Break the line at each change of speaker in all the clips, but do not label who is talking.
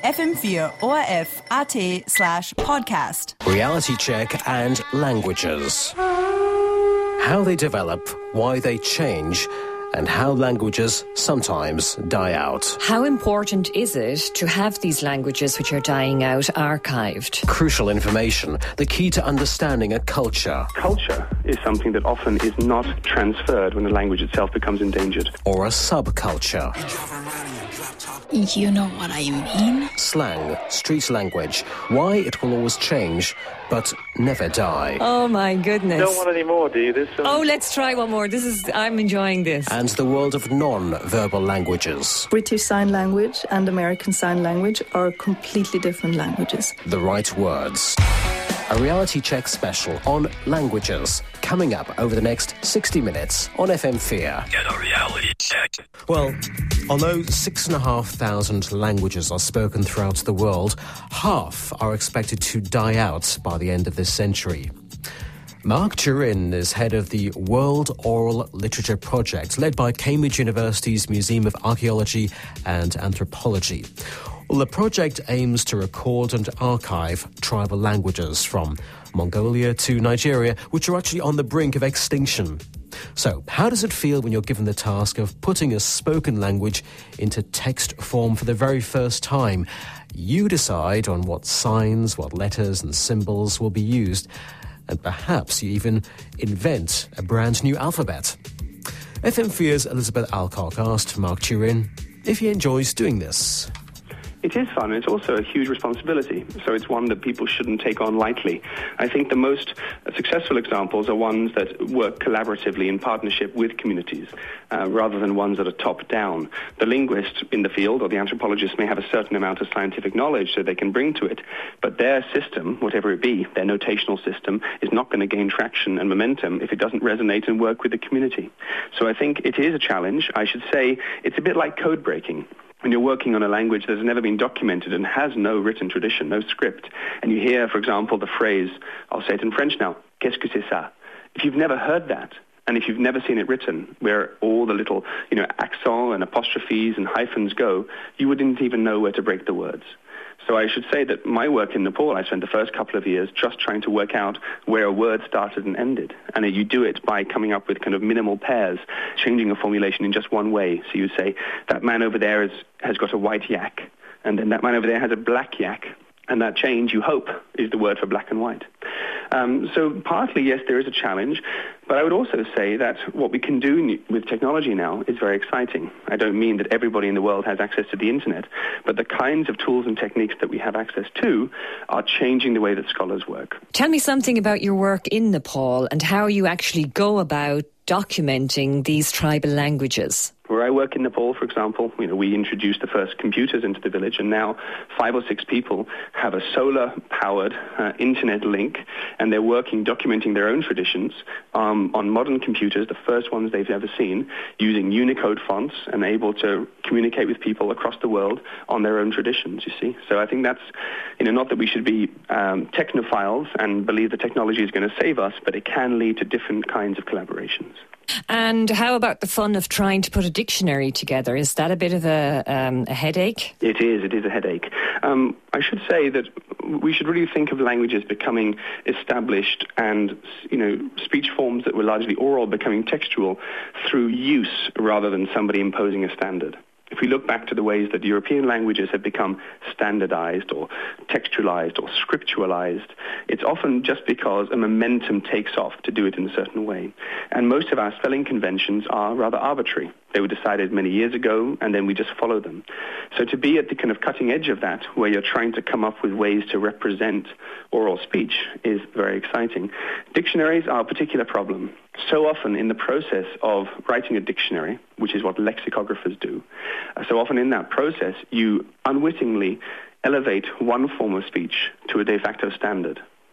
FM4 ORF AT/podcast.
Reality check and languages. How they develop, why they change, and how languages sometimes die out.
How important is it to have these languages which are dying out archived?
Crucial information, the key to understanding a culture.
Culture is something that often is not transferred when the language itself becomes endangered.
Or a subculture.
You know what I mean?
Slang, street language, why it will always change, but never die.
Oh my goodness.
Don't want any more, do you?
Oh, let's try one more. I'm enjoying this.
And the world of non-verbal languages.
British Sign Language and American Sign Language are completely different languages.
The right words. A reality check special on languages coming up over the next 60 minutes on FM4.
Get a reality check.
Well, although 6,500 languages are spoken throughout the world, half are expected to die out by the end of this century. Mark Turin is head of the World Oral Literature Project, led by Cambridge University's Museum of Archaeology and Anthropology. Well, the project aims to record and archive tribal languages from Mongolia to Nigeria, which are actually on the brink of extinction. So, how does it feel when you're given the task of putting a spoken language into text form for the very first time? You decide on what signs, what letters and symbols will be used, and perhaps you even invent a brand new alphabet. FM4's Elizabeth Alcock asked Mark Turin if he enjoys doing this.
It is fun. It's also a huge responsibility, so it's one that people shouldn't take on lightly. I think the most successful examples are ones that work collaboratively in partnership with communities, rather than ones that are top-down. The linguist in the field or the anthropologist may have a certain amount of scientific knowledge so they can bring to it, but their system, whatever it be, their notational system, is not going to gain traction and momentum if it doesn't resonate and work with the community. So I think it is a challenge. I should say it's a bit like code breaking. When you're working on a language that has never been documented and has no written tradition, no script, and you hear, for example, the phrase, I'll say it in French now, qu'est-ce que c'est ça? If you've never heard that, and if you've never seen it written, where all the little, accent and apostrophes and hyphens go, you wouldn't even know where to break the words. So I should say that my work in Nepal, I spent the first couple of years just trying to work out where a word started and ended. And you do it by coming up with kind of minimal pairs, changing a formulation in just one way. So you say, that man over there has got a white yak, and then that man over there has a black yak. And that change, you hope, is the word for black and white. So partly, yes, there is a challenge, but I would also say that what we can do with technology now is very exciting. I don't mean that everybody in the world has access to the internet, but the kinds of tools and techniques that we have access to are changing the way that scholars work.
Tell me something about your work in Nepal and how you actually go about documenting these tribal languages.
Where I work in Nepal, for example, we introduced the first computers into the village, and now 5 or 6 people have a solar-powered internet link, and they're working, documenting their own traditions on modern computers, the first ones they've ever seen, using Unicode fonts and able to communicate with people across the world on their own traditions, you see. So I think that's, not that we should be technophiles and believe the technology is going to save us, but it can lead to different kinds of collaborations.
And how about the fun of trying to put a dictionary together? Is that a bit of a headache?
It is a headache. I should say that we should really think of languages becoming established and, speech forms that were largely oral becoming textual through use rather than somebody imposing a standard. If we look back to the ways that European languages have become standardized or textualized or scripturalized, it's often just because a momentum takes off to do it in a certain way. And most of our spelling conventions are rather arbitrary. They were decided many years ago, and then we just follow them. So to be at the kind of cutting edge of that, where you're trying to come up with ways to represent oral speech, is very exciting. Dictionaries are a particular problem. So often in the process of writing a dictionary, which is what lexicographers do, so often in that process, you unwittingly elevate one form of speech to a de facto standard.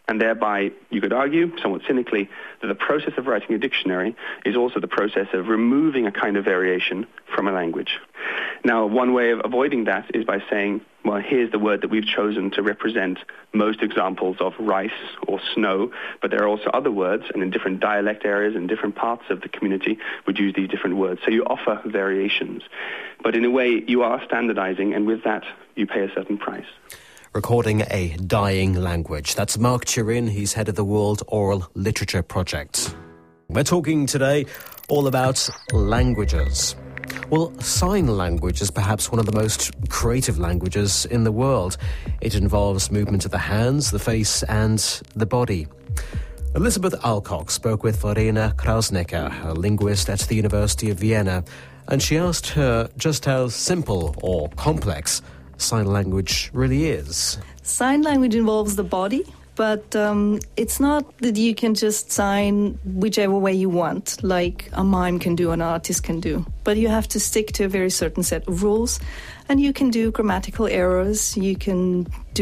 And thereby, you could argue, somewhat cynically, that the process of writing a dictionary is also the process of removing a kind of variation from a language. Now, one way of avoiding that is by saying, well, here's the word that we've chosen to represent most examples of rice or snow, but there are also other words, and in different dialect areas and different parts of the community would use these different words. So you offer variations. But in a way, you are standardizing, and with that, you pay a certain price.
Recording a dying language. That's Mark Turin. He's head of the World Oral Literature Project. We're talking today all about languages. Well, sign language is perhaps one of the most creative languages in the world. It involves movement of the hands, the face and the body. Elizabeth Alcock spoke with Verena Krausnecker, a linguist at the University of Vienna, and she asked her just how simple or complex sign language really is.
Sign language involves the body, but it's not that you can just sign whichever way you want, like a mime can do, an artist can do. But you have to stick to a very certain set of rules, and you can do grammatical errors, you can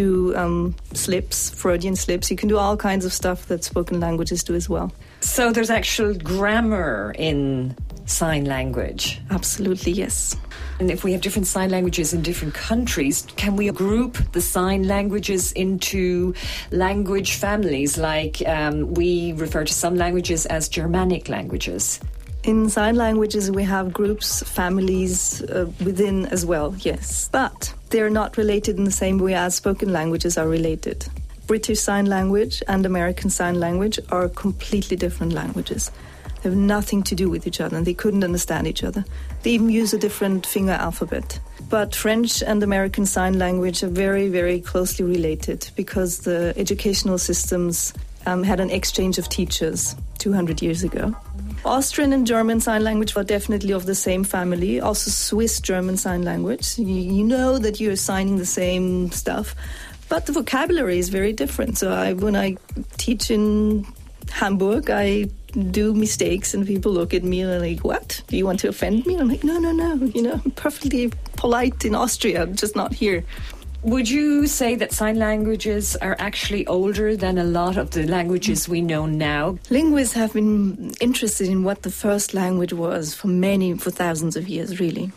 do slips, Freudian slips, you can do all kinds of stuff that spoken languages do as well.
So there's actual grammar in sign language?
Absolutely, yes.
And if we have different sign languages in different countries, can we group the sign languages into language families? Like we refer to some languages as Germanic languages.
In sign languages, we have groups, families within as well, yes. But they're not related in the same way as spoken languages are related. British Sign Language and American Sign Language are completely different languages. They have nothing to do with each other, and they couldn't understand each other. They even use a different finger alphabet. But French and American Sign Language are very, very closely related because the educational systems had an exchange of teachers 200 years ago. Austrian and German Sign Language are definitely of the same family. Also Swiss German Sign Language. You know that you're signing the same stuff, but the vocabulary is very different. So when I teach in Hamburg, I do mistakes and people look at me and are like, what? Do you want to offend me? And I'm like, no. I'm perfectly polite in Austria, just not here.
Would you say that sign languages are actually older than a lot of the languages we know now?
Linguists have been interested in what the first language was for thousands of years, really.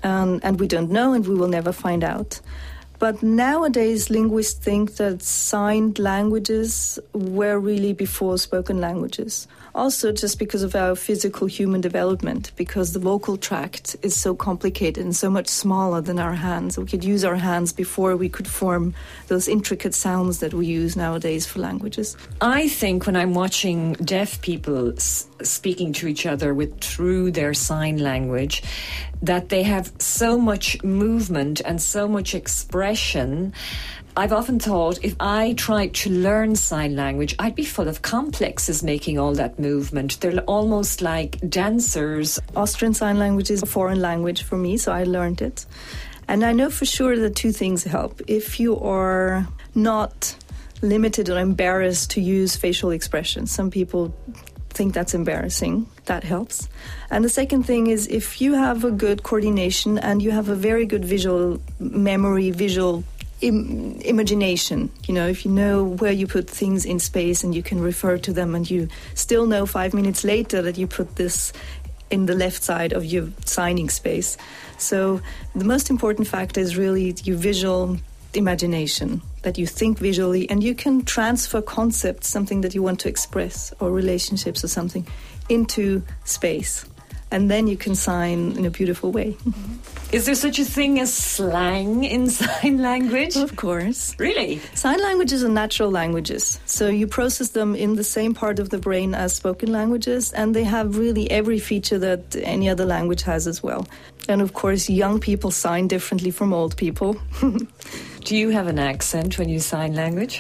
And we don't know, and we will never find out. But nowadays, linguists think that signed languages were really before spoken languages. Also, just because of our physical human development, because the vocal tract is so complicated and so much smaller than our hands. We could use our hands before we could form those intricate sounds that we use nowadays for languages.
I think when I'm watching deaf people speaking to each other through their sign language, that they have so much movement and so much expression. I've often thought if I tried to learn sign language, I'd be full of complexes making all that movement. They're almost like dancers.
Austrian Sign Language is a foreign language for me, so I learned it. And I know for sure that two things help. If you are not limited or embarrassed to use facial expressions, some people think that's embarrassing. That helps. And the second thing is if you have a good coordination and you have a very good visual memory, visual imagination, if you know where you put things in space and you can refer to them and you still know 5 minutes later that you put this in the left side of your signing space. So the most important factor is really your visual imagination, that you think visually and you can transfer concepts, something that you want to express or relationships or something, into space. And then you can sign in a beautiful way.
Is there such a thing as slang in sign language?
Of course.
Really?
Sign languages are natural languages. So you process them in the same part of the brain as spoken languages, and they have really every feature that any other language has as well. And of course, young people sign differently from old people.
Do you have an accent when you sign language?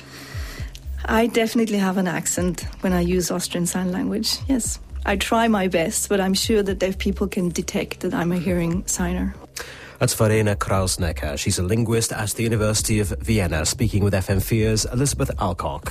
I definitely have an accent when I use Austrian Sign Language, yes. I try my best, but I'm sure that deaf people can detect that I'm a hearing signer.
That's Verena Krausnecker. She's a linguist at the University of Vienna, speaking with FM4's Elizabeth Alcock.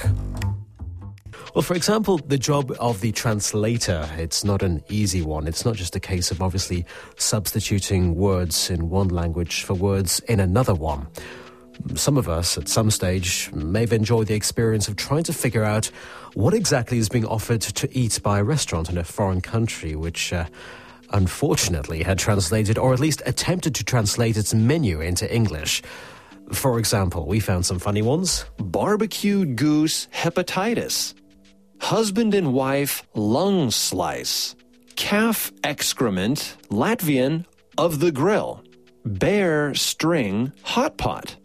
Well, for example, the job of the translator, it's not an easy one. It's not just a case of obviously substituting words in one language for words in another one. Some of us, at some stage, may have enjoyed the experience of trying to figure out what exactly is being offered to eat by a restaurant in a foreign country, which unfortunately had translated, or at least attempted to translate, its menu into English. For example, we found some funny ones.
Barbecued goose hepatitis. Husband and wife lung slice. Calf excrement Latvian of the grill. Bear string hot pot.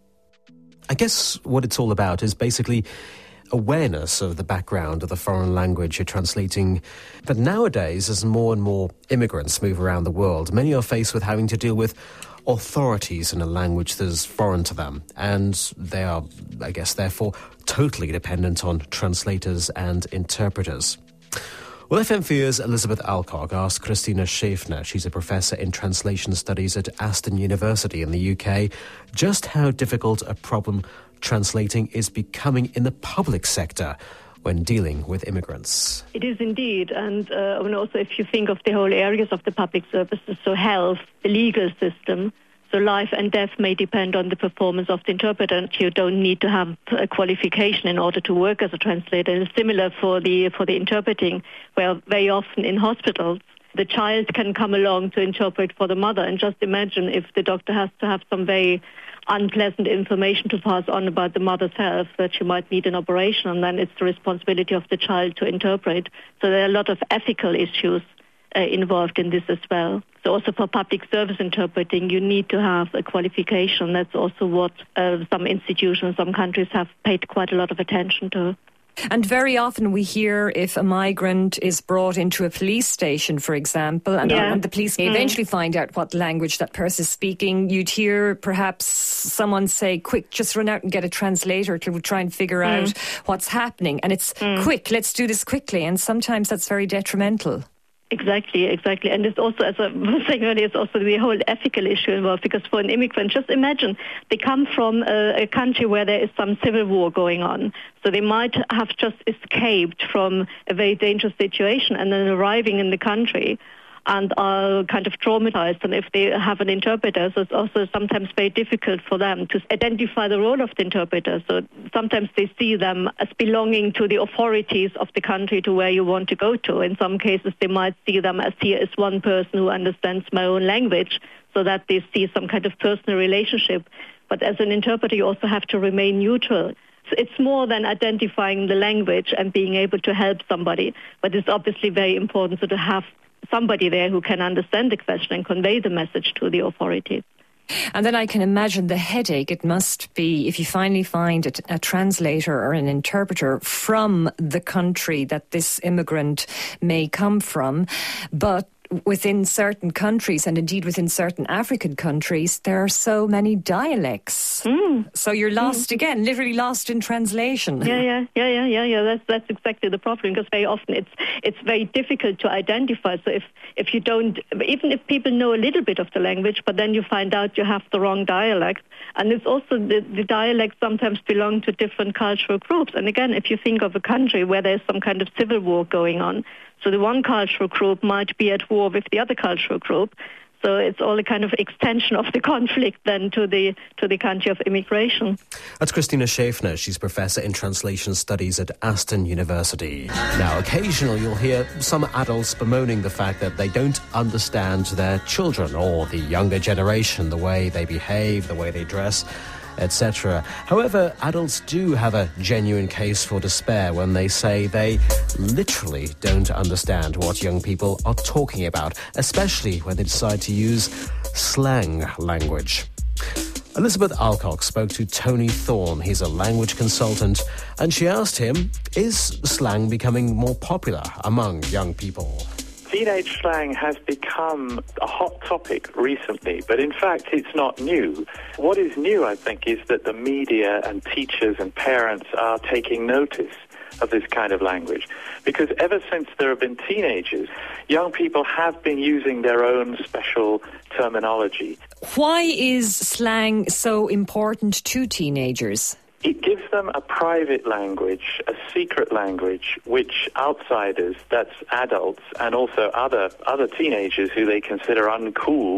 I guess what it's all about is basically awareness of the background of the foreign language you're translating. But nowadays, as more and more immigrants move around the world, many are faced with having to deal with authorities in a language that is foreign to them. And they are, I guess, therefore, totally dependent on translators and interpreters. Well, FM4's Elizabeth Alcock asked Christina Schaeffner, she's a professor in translation studies at Aston University in the UK, just how difficult a problem translating is becoming in the public sector when dealing with immigrants.
It is indeed, and also if you think of the whole areas of the public services, so health, the legal system, so life and death may depend on the performance of the interpreter, and you don't need to have a qualification in order to work as a translator. And it's similar for the interpreting, where very often in hospitals, the child can come along to interpret for the mother, and just imagine if the doctor has to have some very unpleasant information to pass on about the mother's health, that she might need an operation, and then it's the responsibility of the child to interpret. So there are a lot of ethical issues involved in this as well. So also for public service interpreting, you need to have a qualification. That's also what some institutions, some countries have paid quite a lot of attention to.
And very often we hear if a migrant is brought into a police station, for example, and the police eventually find out what language that person is speaking, you'd hear perhaps someone say, quick, just run out and get a translator to try and figure out what's happening. And it's quick, let's do this quickly. And sometimes that's very detrimental.
Exactly. And it's also, as I was saying earlier, it's also the whole ethical issue involved, because for an immigrant, just imagine, they come from a country where there is some civil war going on. So they might have just escaped from a very dangerous situation and then arriving in the country and are kind of traumatized. And if they have an interpreter, so it's also sometimes very difficult for them to identify the role of the interpreter. So sometimes they see them as belonging to the authorities of the country to where you want to go to. In some cases, they might see them as here is one person who understands my own language, so that they see some kind of personal relationship. But as an interpreter, you also have to remain neutral. So it's more than identifying the language and being able to help somebody. But it's obviously very important to have somebody there who can understand the question and convey the message to the authorities.
And then I can imagine the headache it must be if you finally find a translator or an interpreter from the country that this immigrant may come from, but within certain countries, and indeed within certain African countries, there are so many dialects. So you're lost again, literally lost in translation.
Yeah. That's exactly the problem, because very often it's very difficult to identify. So if you don't, even if people know a little bit of the language, but then you find out you have the wrong dialect, and it's also the dialects sometimes belong to different cultural groups. And again, if you think of a country where there's some kind of civil war going on, so the one cultural group might be at war with the other cultural group. So it's all a kind of extension of the conflict then to the country of immigration.
That's Christina Schaeffner. She's Professor in Translation Studies at Aston University. Now, occasionally you'll hear some adults bemoaning the fact that they don't understand their children or the younger generation, the way they behave, the way they dress, etc. However, adults do have a genuine case for despair when they say they literally don't understand what young people are talking about, especially when they decide to use slang language. Elizabeth Alcock spoke to Tony Thorne. He's a language consultant, and she asked him, is slang becoming more popular among young people?
Teenage slang has become a hot topic recently, but in fact it's not new. What is new, I think, is that the media and teachers and parents are taking notice of this kind of language. Because ever since there have been teenagers, young people have been using their own special terminology.
Why is slang so important to teenagers?
It gives them a private language, a secret language, which outsiders, that's adults, and also other teenagers who they consider uncool,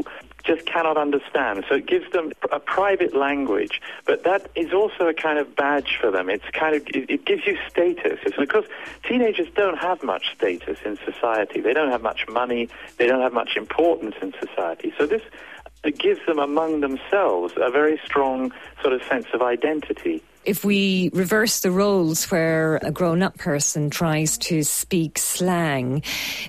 just cannot understand. So it gives them a private language, but that is also a kind of badge for them. It gives you status. It's because teenagers don't have much status in society. They don't have much money. They don't have much importance in society. So this gives them among themselves a very strong sort of sense of identity.
If we reverse the roles where a grown-up person tries to speak slang,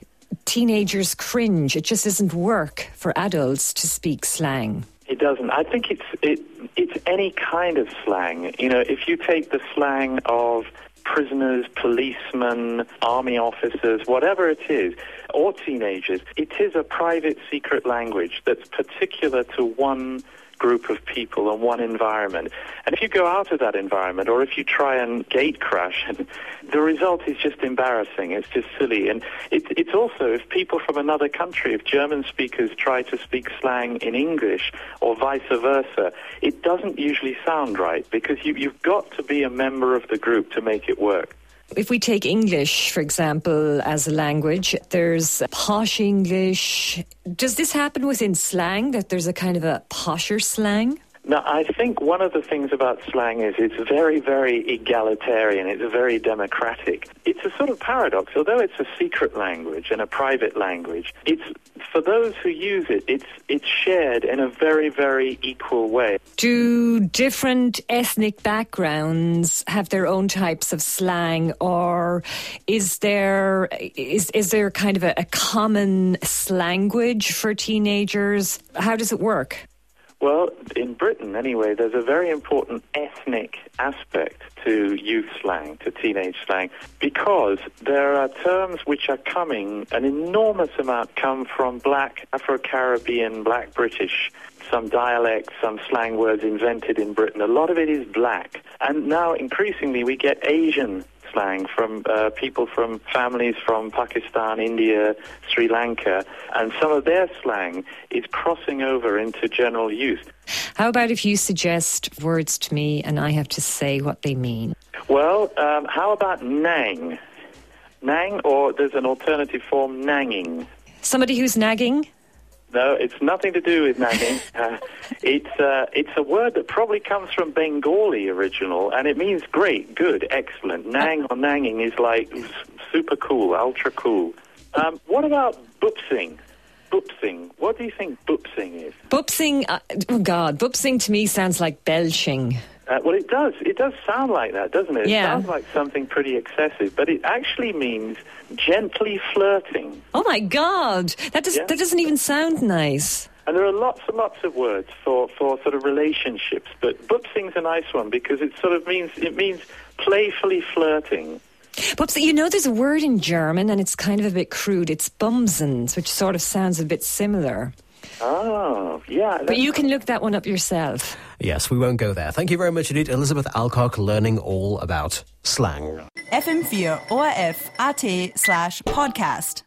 teenagers cringe. It just doesn't work for adults to speak slang.
It doesn't. I think it's any kind of slang. You know, if you take the slang of prisoners, policemen, army officers, whatever it is, or teenagers, it is a private, secret language that's particular to one group of people and one environment. And if you go out of that environment, or if you try and gate crash, the result is just embarrassing. It's just silly. And it's also, if people from another country, if German speakers try to speak slang in English or vice versa, it doesn't usually sound right, because you've got to be a member of the group to make it work.
If we take English, for example, as a language, there's posh English. Does this happen within slang, that there's a kind of a posher slang?
Now, I think one of the things about slang is it's very, very egalitarian. It's very democratic. It's a sort of paradox. Although it's a secret language and a private language, it's for those who use it, it's shared in a very, very equal way.
Do different ethnic backgrounds have their own types of slang, or is there kind of a common slanguage for teenagers? How does it work?
Well, in Britain, anyway, there's a very important ethnic aspect to youth slang, to teenage slang, because there are terms which are coming, an enormous amount come from black, Afro-Caribbean, black British, some dialects, some slang words invented in Britain. A lot of it is black. And now, increasingly, we get Asian slang from people from families from Pakistan, India, Sri Lanka, and some of their slang is crossing over into general use.
How about if you suggest words to me and I have to say what they mean?
Well, how about nang? Nang, or there's an alternative form, nanging.
Somebody who's nagging?
No, it's nothing to do with nagging. It's a word that probably comes from Bengali original, and it means great, good, excellent. Nang or nanging is like super cool, ultra cool. What about boopsing? Boopsing. What do you think boopsing is?
Boopsing, oh God, boopsing to me sounds like belching.
Well, it does. It does sound like that, doesn't it?
Yeah.
It sounds like something pretty excessive, but it actually means gently flirting.
Oh my God, that doesn't even sound nice.
And there are lots and lots of words for sort of relationships, but boopsing's a nice one because it sort of means playfully flirting.
But you know, there's a word in German, and it's kind of a bit crude. It's bumsens, which sort of sounds a bit similar.
Oh, yeah.
But you can look that one up yourself.
Yes, we won't go there. Thank you very much indeed, Elizabeth Alcock, learning all about slang.
FM4 ORF AT/podcast.